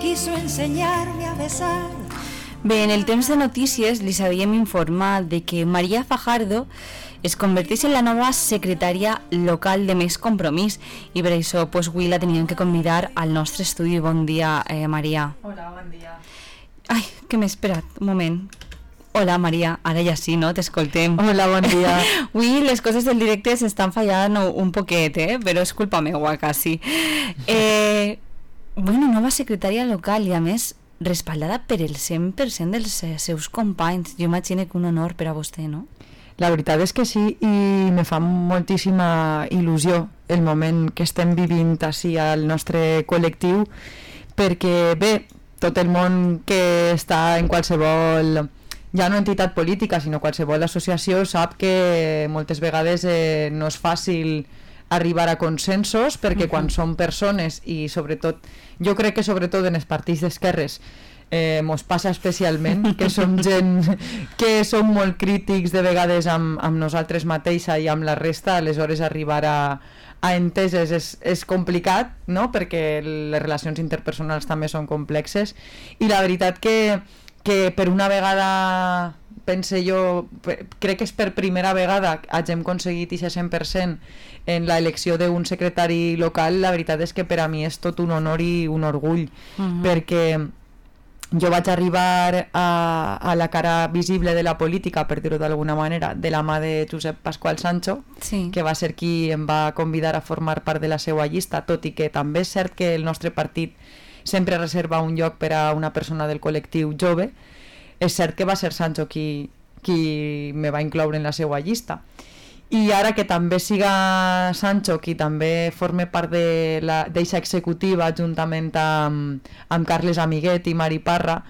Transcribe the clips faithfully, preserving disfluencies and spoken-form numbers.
quiso enseñarme a besar. Bé, en el temps de notícies les havíem informat de que Maria Fajardo es converteix en la nova secretària local de Més Compromís i per això pues, avui la teníem que convidar al nostre estudi. Bon dia, eh, Maria. Hola, bon dia. Ai, que m'he esperat, un moment. Hola, Maria, ara ja sí, no? T'escoltem. Hola, bon dia. Avui les coses del directe s'estan fallant un poquet, eh? Però és culpa meua, quasi. Eh, bueno, nova secretària local i a més respaldada per el cent per cent dels seus companys. Jo imagino que un honor per a vostè, no? La veritat és que sí, i me fa moltíssima il·lusió el moment que estem vivint així al nostre col·lectiu, perquè bé, tot el món que està en qualsevol, ja no entitat política, sinó qualsevol associació, sap que moltes vegades eh, no és fàcil arribar a consensos, perquè quan són persones i sobretot, jo crec que sobretot en els partits d'esquerres eh, mos passa especialment, que som gent que som molt crítics de vegades amb, amb nosaltres mateixa i amb la resta, aleshores arribar a, a enteses és, és complicat, no? Perquè les relacions interpersonals també són complexes, i la veritat que, que per una vegada pense jo, crec que és per primera vegada hagin aconseguit aquest cent per cent en l'elecció d'un secretari local. La veritat és que per a mi és tot un honor i un orgull, uh-huh. perquè jo vaig arribar a, a la cara visible de la política, per dir-ho d'alguna manera, de la mà de Josep Pasqual Sancho, sí. que va ser qui em va convidar a formar part de la seva llista, tot i que també és cert que el nostre partit sempre reserva un lloc per a una persona del col·lectiu jove. És cert que va ser Sancho qui, qui me va incloure en la seva llista. I ara que també siga Sancho qui també forme part d'eixa executiva juntament amb, amb Carles Amiguet i Mari Parra,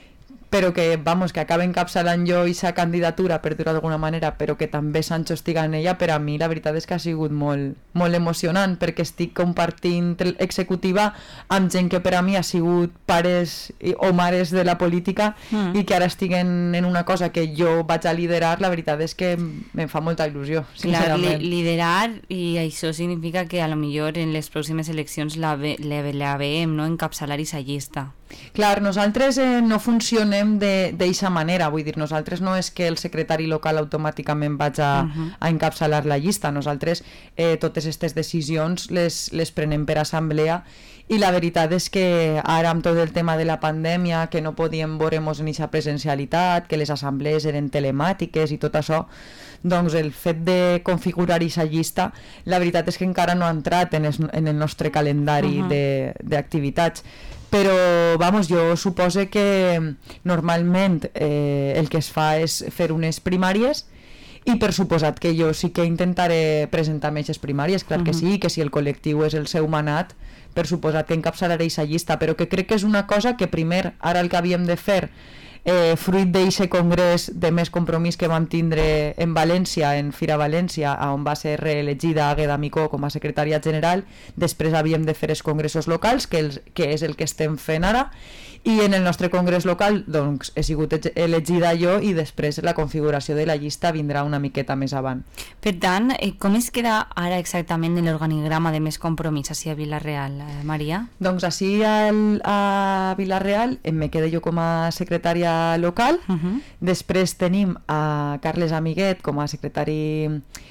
però que, vamos, que acaba encapçalant jo aquesta candidatura, per dir-ho d'alguna manera, però que també Sancho estiga en ella, per a mi la veritat és que ha sigut molt, molt emocionant, perquè estic compartint executiva amb gent que per a mi ha sigut pares o mares de la política mm. i que ara estiguen en una cosa que jo vaig a liderar. La veritat és que em fa molta il·lusió, sincerament. Clar, li, liderar, i això significa que a lo millor en les pròximes eleccions la, ve, la, la veiem, no?, encapçalar aquesta llista. Clar, nosaltres eh, no funcionem d'eixa manera, vull dir, nosaltres no és que el secretari local automàticament vaig a, uh-huh. a encapçalar la llista, nosaltres eh, totes aquestes decisions les, les prenem per assemblea, i la veritat és que ara amb tot el tema de la pandèmia, que no podíem veure-nos en aquesta presencialitat, que les assemblees eren telemàtiques i tot això, doncs el fet de configurar aquesta llista, la veritat és que encara no ha entrat en, es, en el nostre calendari uh-huh. d'activitats. Però, vamos, jo suposo que normalment eh, el que es fa és fer unes primàries, i per suposat que jo sí que intentaré presentar aquestes primàries, clar que sí, que si el col·lectiu és el seu manat, per suposat que encapçalaré aquesta llista, però que crec que és una cosa que primer, ara el que havíem de fer, eh, fruit d'aquest congrés de Més Compromís que vam tindre en València, en Fira València, on va ser reelegida Águeda Micó com a secretària general, després havíem de fer els congressos locals, que, el, que és el que estem fent ara, i en el nostre congrés local doncs, he sigut elegida jo, i després la configuració de la llista vindrà una miqueta més avant. Per tant, eh, com es queda ara exactament en l'organigrama de Més Compromís així a Vila-real, eh, Maria? Doncs així al, a Vila-real em me quedé jo com a secretària local, uh-huh. després tenim a Carles Amiguet com a secretari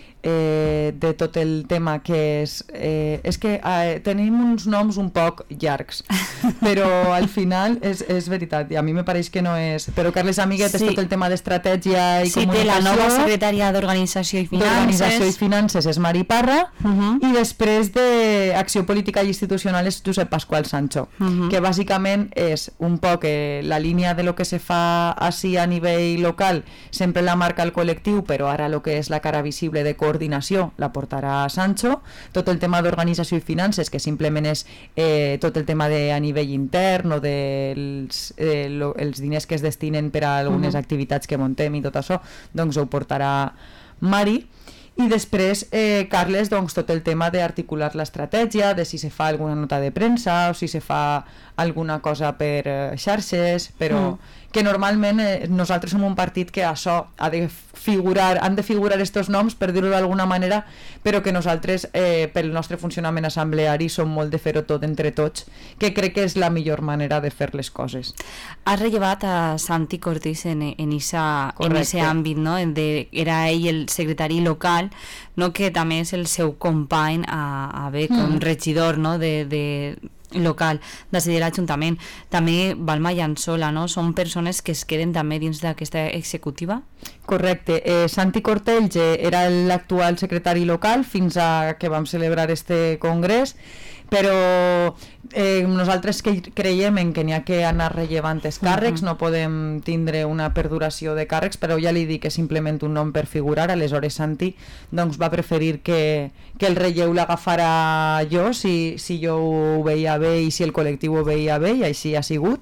eh, de tot el tema que és eh, és que eh, tenim uns noms un poc llargs, però al final és, és veritat, i a mi me pareix que no és, però Carles Amiguet sí. és tot el tema d'estratègia i sí, comunicació. Sí, té la nova secretària d'Organització i Finances. D'Organització i Finances és Mari Parra, uh-huh. i després d'Acció Política i Institucional és Josep Pasqual Sancho, uh-huh. que bàsicament és un poc eh, la línia de lo que se fa així a nivell local, sempre la marca el col·lectiu, però ara lo que és la cara visible de coordinació la portarà Sancho, tot el tema d'organització i finances, que simplement és eh, tot el tema de a nivell intern o dels eh, lo, els diners que es destinen per a algunes uh-huh. activitats que montem i tot això, doncs ho portarà Mari. I després, eh, Carles, doncs, tot el tema d'articular l'estratègia, de si se fa alguna nota de premsa o si se fa alguna cosa per eh, xarxes, però mm. que normalment eh, nosaltres som un partit que això ha de figurar, han de figurar estos noms, per dir-ho d'alguna manera, però que nosaltres, eh, pel nostre funcionament assembleari, som molt de fer-ho tot entre tots, que crec que és la millor manera de fer les coses. Has rellevat a Santi Cortés en, en isa, en ese àmbit, no? De, era ell el secretari local, no? Que també és el seu company a, a bé, com mm. regidor, no? de, de local, de ser de l'Ajuntament. També Balma Llançola, no? Són persones que es queden també dins d'aquesta executiva? Correcte. Eh, Santi Cortelge era l'actual secretari local fins a que vam celebrar este congrés, però eh, nosaltres que creiem en que n'hi ha que anar rellevant els càrrecs, uh-huh. no podem tindre una perduració de càrrecs, però ja li dic que és simplement un nom per figurar. Aleshores Santi doncs, va preferir que, que el relleu l'agafara jo, si, si jo ho veia bé i si el col·lectiu ho veia bé, i així ha sigut.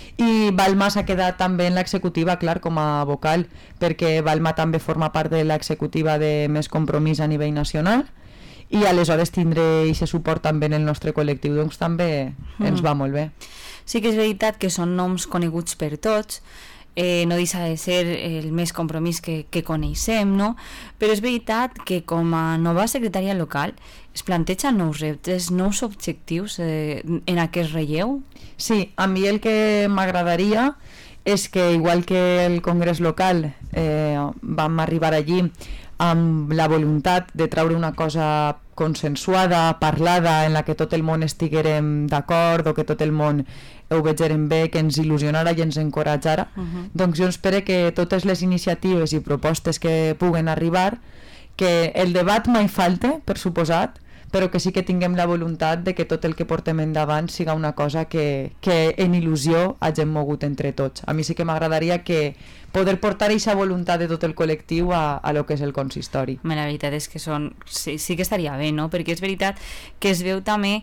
I Balma s'ha quedat també en l'executiva, clar, com a vocal, perquè Balma també forma part de l'executiva de Més Compromís a nivell nacional, i aleshores tindre aquest suport també en el nostre col·lectiu, doncs també mm. ens va molt bé. Sí que és veritat que són noms coneguts per tots, eh, no deixa de ser el Més Compromís que, que coneixem, no? Però és veritat que com a nova secretària local es planteja nous reptes, nous objectius eh, en aquest relleu? Sí, a mi el que m'agradaria és que, igual que el Congrés local, eh, vam arribar allí amb la voluntat de treure una cosa consensuada, parlada, en la que tot el món estiguérem d'acord o que tot el món ho vegérem bé, que ens il·lusionara i ens encoratjara. Uh-huh. Doncs jo espero que totes les iniciatives i propostes que puguen arribar, que el debat mai falte, per suposat, però que sí que tinguem la voluntat de que tot el que portem endavant siga una cosa que, que en il·lusió hagin mogut entre tots. A mi sí que m'agradaria que poder portar aquesta voluntat de tot el col·lectiu a, a lo que és el consistori. La veritat és que són, sí, sí que estaria bé, no? Perquè és veritat que es veu també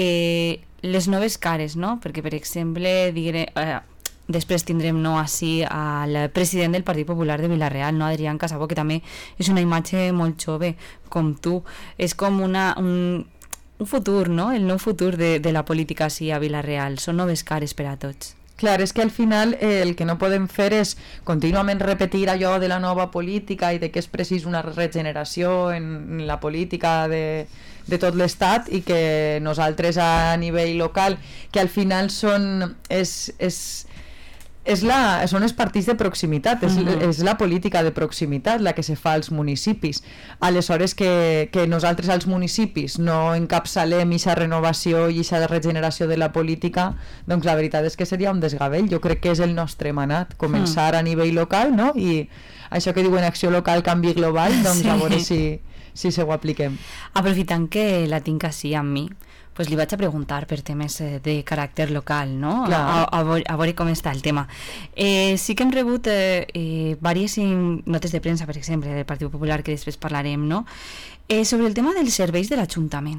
eh, les noves cares, no? Perquè, per exemple, diré, eh, després tindrem no així al president del Partit Popular de Vila-real, no? Adrián Casabó, que també és una imatge molt jove, com tu. És com una, un, un futur, no? El nou futur de, de la política així a Vila-real. Són noves cares per a tots. Clar, és que al final eh, el que no podem fer és contínuament repetir allò de la nova política i de que és precís una regeneració en la política de, de tot l'Estat, i que nosaltres a nivell local, que al final són... és, és És la, són els partits de proximitat, és, uh-huh. és la política de proximitat la que se fa als municipis. Aleshores que, que nosaltres als municipis no encapçalem aquesta renovació i aquesta regeneració de la política, doncs la veritat és que seria un desgavell. Jo crec que és el nostre manat, començar uh-huh. a nivell local, no? I això que diuen acció local, canvi global, doncs sí. A veure si, si se ho apliquem. Aprofitant que la tinc així amb mi, pues li vaig a preguntar per temes de caràcter local, no? A, a, a, veure, a veure com està el tema. Eh, sí que hem rebut eh, eh, diverses notes de premsa, per exemple, del Partit Popular, que després parlarem, no? Eh, sobre el tema dels serveis de l'Ajuntament.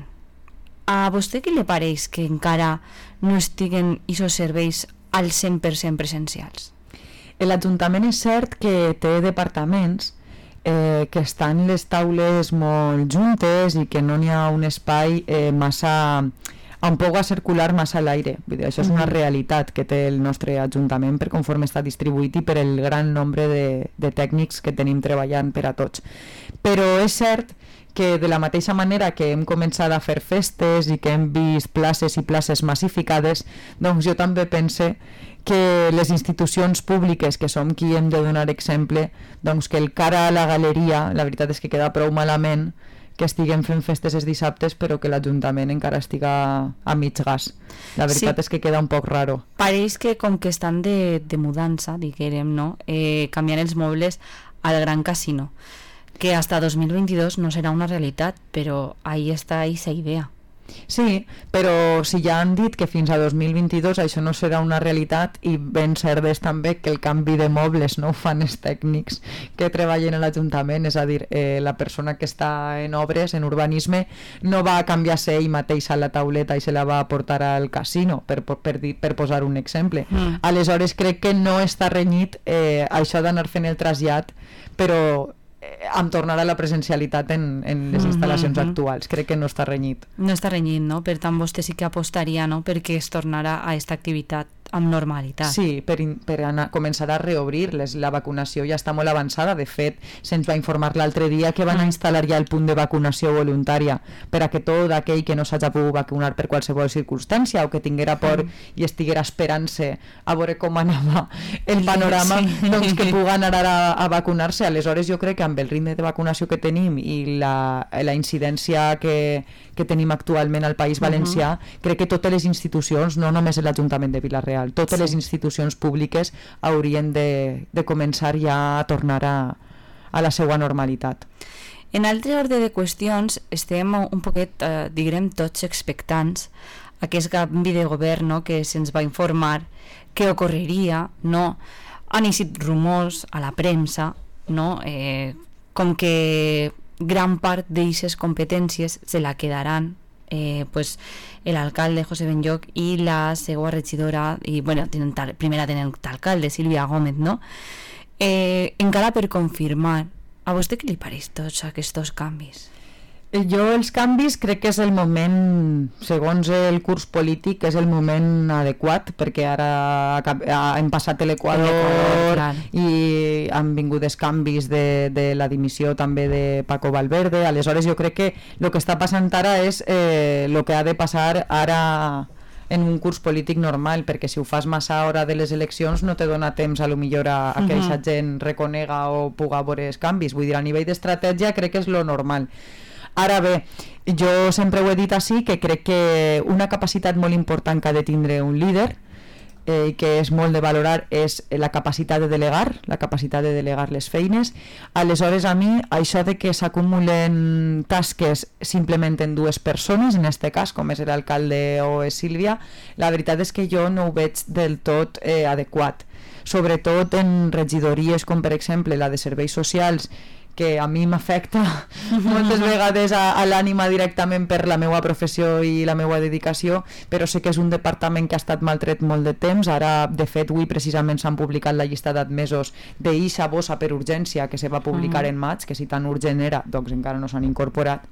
A vostè què li pareix que encara no estiguen aquests serveis al cent per cent presencials? L'Ajuntament és cert que té departaments Eh, que estan les taules molt juntes i que no n'hi ha un espai eh, massa on poga circular massa a l'aire. Vull dir, això és una realitat que té el nostre Ajuntament per conforme està distribuït i per el gran nombre de, de tècnics que tenim treballant per a tots. Però és cert que de la mateixa manera que hem començat a fer festes i que hem vist places i places massificades, doncs jo també pense que les institucions públiques, que som qui hem de donar exemple, doncs que el cara a la galeria, la veritat és que queda prou malament que estiguem fent festes els dissabtes però que l'Ajuntament encara estiga a mig gas. La veritat sí. És que queda un poc raro. Pareix que com que estan de, de mudança, diguem, no? Eh, canviant els mobles al Gran Casino, que hasta dos mil veintidós no serà una realitat, però ahí està aquesta idea. Sí, però si ja han dit que fins a dos mil vint-i-dos això no serà una realitat, i ben cert és també que el canvi de mobles no ho fan els tècnics que treballen a l'Ajuntament, és a dir, eh, la persona que està en obres, en urbanisme, no va a canviar-se ell mateix a la tauleta i se la va a portar al casino, per, per, dir, per posar un exemple. Mm. Aleshores crec que no està renyit eh, això d'anar fent el trasllat, però amb tornar a la presencialitat en, en les instal·lacions mm-hmm. actuals. Crec que no està renyit. No està renyit, no? Per tant, vostè sí que apostaria, no?, perquè es tornarà a aquesta activitat amb normalitat. Sí, per, in, per anar, començar a reobrir les, la vacunació ja està molt avançada. De fet, se'ns va informar l'altre dia que van a instal·lar ja el punt de vacunació voluntària per a que tot aquell que no s'hagi pogut vacunar per qualsevol circumstància o que tinguera por mm. i estiguera esperant-se a veure com anava el panorama, sí. doncs que pugui anar a, a vacunar-se. Aleshores jo crec que amb el ritme de vacunació que tenim i la, la incidència que, que tenim actualment al País Valencià, uh-huh. crec que totes les institucions, no només l'Ajuntament de Vila-real, totes sí. les institucions públiques haurien de, de començar ja a tornar a, a la seva normalitat. En altre ordre de qüestions, estem un poquet, eh, diguem, tots expectants a aquest canvi de govern, no?, que se'ns va informar que ocorreria, no? Han eixit rumors a la premsa, no?, eh, com que gran part d'aquestes competències se la quedaran Eh, pues el alcalde José Benlloch i la seva regidora i bueno, tenen tal, primera tenen alcalde Sílvia Gómez, no? Eh, encara per confirmar, a vostè què li pareix tots aquests canvis? Jo els canvis crec que és el moment, segons el curs polític, és el moment adequat, perquè ara hem passat l'Equador i han vingut els canvis de, de la dimissió també de Paco Valverde. Aleshores jo crec que el que està passant ara és eh, el que ha de passar ara en un curs polític normal, perquè si ho fas massa a hora de les eleccions no te dona temps a lo millor a, a que aquesta uh-huh. gent reconega o puga veure els canvis. Vull dir, a nivell d'estratègia crec que és lo normal. Ara bé, jo sempre ho he dit així, que crec que una capacitat molt important que ha de tindre un líder, eh, que és molt de valorar, és la capacitat de delegar, la capacitat de delegar les feines. Aleshores, a mi, això de que s'acumulen tasques simplement en dues persones, en aquest cas, com és l'alcalde o és Sílvia, la veritat és que jo no ho veig del tot eh, adequat. Sobretot en regidories com, per exemple, la de serveis socials, que a mi m'afecta moltes vegades a, a l'ànima directament per la meva professió i la meva dedicació, però sé que és un departament que ha estat maltret molt de temps. Ara, de fet, avui precisament s'han publicat la llista d'admesos d'eixa bossa per urgència que se va publicar uh-huh. en maig, que si tan urgent era, doncs encara no s'han incorporat.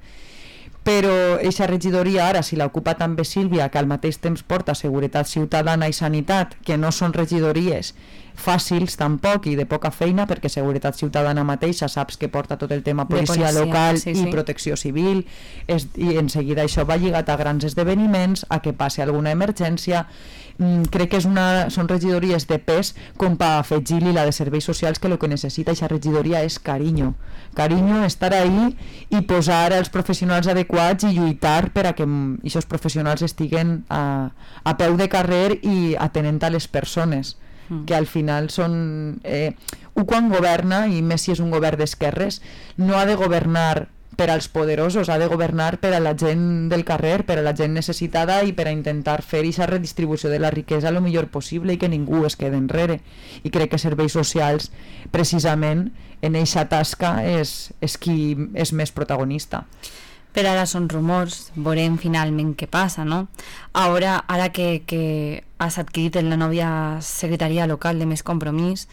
Però eixa regidoria ara, si l'ocupa també Sílvia, que al mateix temps porta Seguretat Ciutadana i Sanitat, que no són regidories fàcils tampoc i de poca feina, perquè Seguretat Ciutadana mateixa saps que porta tot el tema policia, policia local sí, sí. i protecció civil, és, i en seguida això va lligat a grans esdeveniments, a que passi alguna emergència. Mm, crec que és una, són regidories de pes com per afegir-li la de serveis socials, que el que necessita aquesta regidoria és carinyo. Carinyo, estar ahí i posar els professionals adequats i lluitar per a que aquests professionals estiguen a, a peu de carrer i atenent a les persones, mm. que al final són... Eh, un quan governa, i més si és un govern d'esquerres, no ha de governar per als poderosos, ha de governar per a la gent del carrer, per a la gent necessitada i per a intentar fer aquesta redistribució de la riquesa el millor possible i que ningú es quede enrere. I crec que serveis socials, precisament, en eixa tasca és, és qui és més protagonista. Per ara són rumors, veurem finalment què passa, no? Ara, ara que, que has adquirit la nova secretaria local de Més Compromís,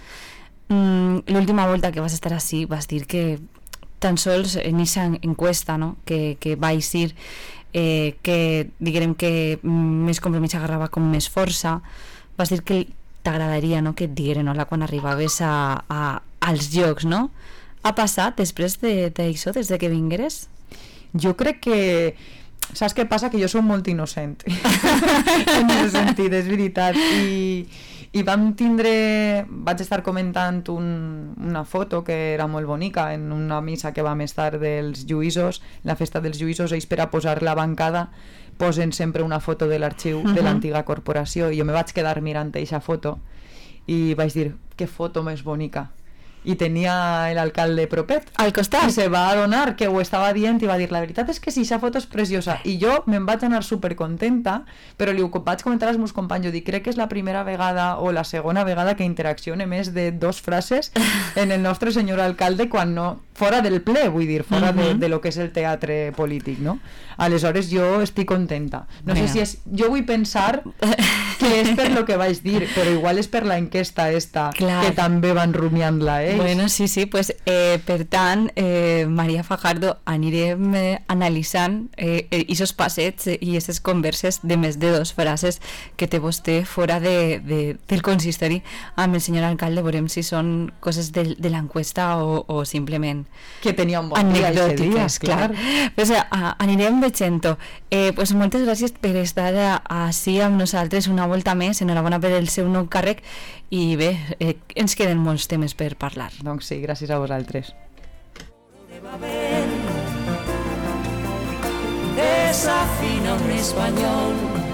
mmm, l'última volta que vas estar així vas dir que tan sols en aquesta encuesta, no?, que, que va eixir, eh, que diguem que Més Compromís agarrava com més força, vas dir que t'agradaria, no?, que et digueren hola quan arribaves a, a, als llocs, no? Ha passat després d'això, de, des de que vingueres? Jo crec que... Saps què passa? Que jo soc molt innocent en aquest sentit, és veritat. I, i vam tindre... Vaig estar comentant un, una foto que era molt bonica en una missa que vam estar dels Lluïsos, la festa dels Lluïsos. Ells, per a posar la bancada, posen sempre una foto de l'arxiu uh-huh. de l'antiga corporació, i jo me vaig quedar mirant aquesta foto i vaig dir, que foto més bonica. I tenia l'alcalde propet al costat, i se va adonar que ho estava dient i va dir, la veritat és que sí, aquesta foto és preciosa. I jo me'n vaig anar supercontenta, però li ho vaig comentar als meus companys, jo dic, crec que és la primera vegada o la segona vegada que interaccione més de dos frases en el nostre senyor alcalde, quan no fora del ple, vull dir, fora Uh-huh. de, de lo que és el teatre polític, no? Aleshores jo estic contenta. No Bueno. sé si és... Jo vull pensar que és per lo que vaig dir, però igual és per la enquesta esta, Clar. que també van rumiant-la ells. Bueno, sí, sí, pues, eh, per tant, eh, Maria Fajardo, anirem eh, analitzant eh, eh, isos passets eh, i aquestes converses de més de dos frases que té vostè fora de, de, del consistori amb el senyor alcalde, veurem si són coses de, de l'enquesta o, o simplement Que tenia un bon dia aquest dia, anecdòtiques, clar. Pues, a, a, anirem veient-ho. Eh, pues, moltes gràcies per estar així amb nosaltres una volta més, enhorabona per el seu nou càrrec i bé, eh, ens queden molts temes per parlar. Doncs sí, gràcies a vosaltres. De Babel, desafina un español.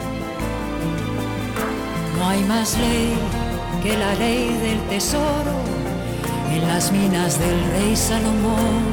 No hay más ley que la ley del tesoro en las minas del rey Salomón.